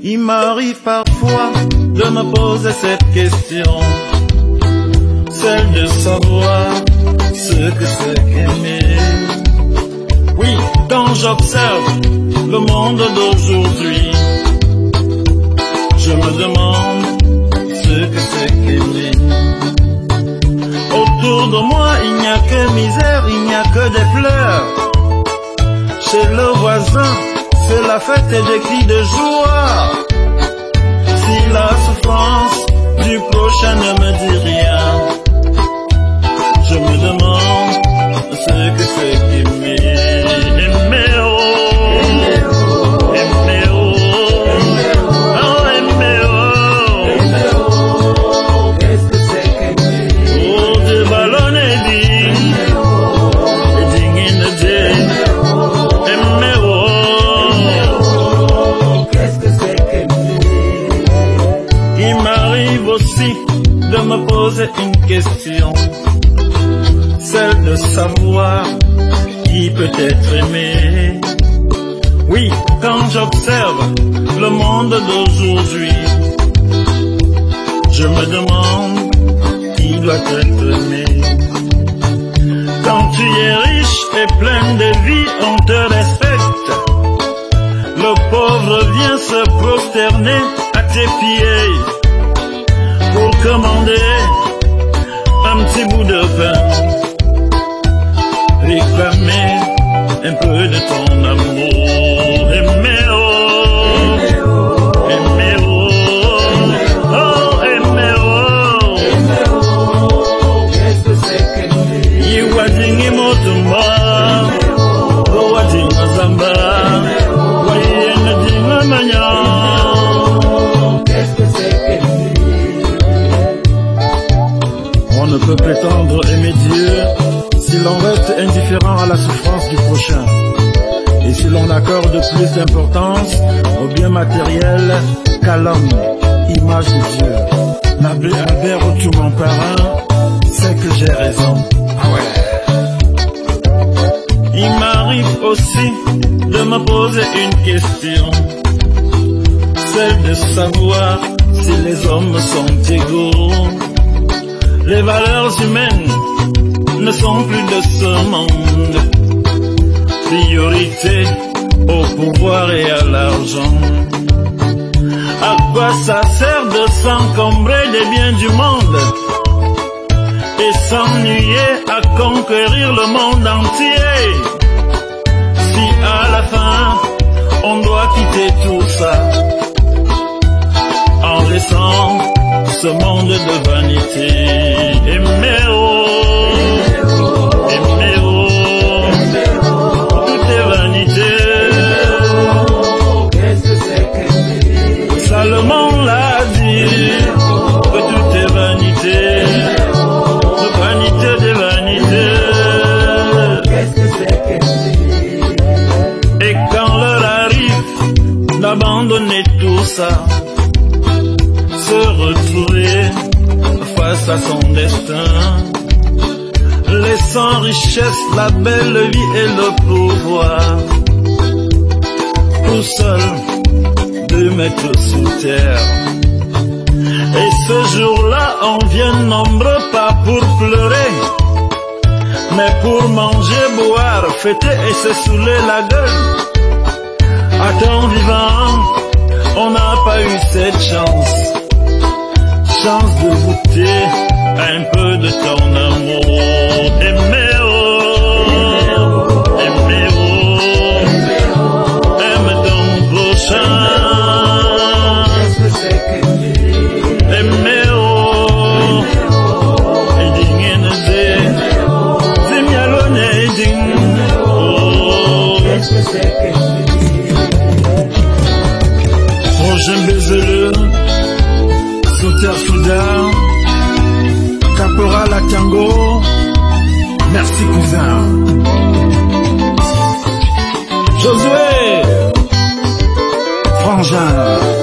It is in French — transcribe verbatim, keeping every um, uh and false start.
Il m'arrive parfois de me poser cette question, celle de savoir ce que c'est qu'aimer. Oui, quand j'observe le monde d'aujourd'hui, je me demande ce que c'est qu'aimer. Autour de moi, il n'y a que misère, il n'y a que des pleurs. Chez le voisin, c'est la fête et des cris de joie. Si la souffrance du prochain ne me dit rien, je me demande ce que c'est qu'aimer. Aimer, oh, aimer, oh, aimer, oh, oh, aimer, oh, aimer, oh, qu'est-ce que c'est qu'aimer? Oh, de ballon et ding, et ding in the day, aimer, oh, qu'est-ce que c'est qu'aimer? Il m'arrive aussi de me poser une question, celle de savoir qui peut être aimé. Oui, quand j'observe le monde d'aujourd'hui, je me demande qui doit être aimé. Quand tu es riche et plein de vie, on te respecte. Le pauvre vient se prosterner à tes pieds pour commander un petit bout de pain, réclamer un peu de ton amour. Aimer, oh, aimer, oh, oh, aimer, oh, qu'est-ce que c'est qu'aimer? You watching him autumn, oh, watching Mazamba, voyez le magnan. Qu'est-ce que c'est qu'aimer? On ne peut prétendre aimer Dieu si l'on reste indifférent à la souffrance du prochain, et si l'on accorde plus d'importance au bien matériel qu'à l'homme, image de Dieu. L'abbé Albert Otu, mon parrain, sait que j'ai raison. Ah ouais. Il m'arrive aussi de me poser une question, celle de savoir si les hommes sont égaux. Les valeurs humaines ne sont plus de ce monde. Priorité au pouvoir et à l'argent. À quoi ça sert de s'encombrer des biens du monde et s'ennuyer à conquérir le monde entier, si à la fin on doit quitter tout ça en laissant ce monde de vanité? Aimer, oh, aimer, oh, tout est vanité. Qu'est-ce que c'est qu'aimer? Salomon l'a dit, que tout est vanité, de vanité, de vanité. Qu'est-ce que c'est qu'aimer? Et quand l'heure arrive d'abandonner tout ça, se retrouver face à son destin, laissant richesse, la belle vie et le pouvoir, tout seul deux mètres sous terre. Et ce jour-là, on vient nombreux pas pour pleurer, mais pour manger, boire, fêter et se saouler la gueule. À ton vivant, on n'a pas eu cette chance, chance de goûter un peu de ton amour. Aimer, oh, aimer, oh, aime ton prochain. Qu'est-ce que c'est qu'aimer? Aimer, oh, ding in the day, zimialone ding, oh. Qu'est-ce que c'est qu'aimer? Oh, j'aime baiser-le, Souter Souda, Caporal Atango, merci cousin. Josué, Frangin.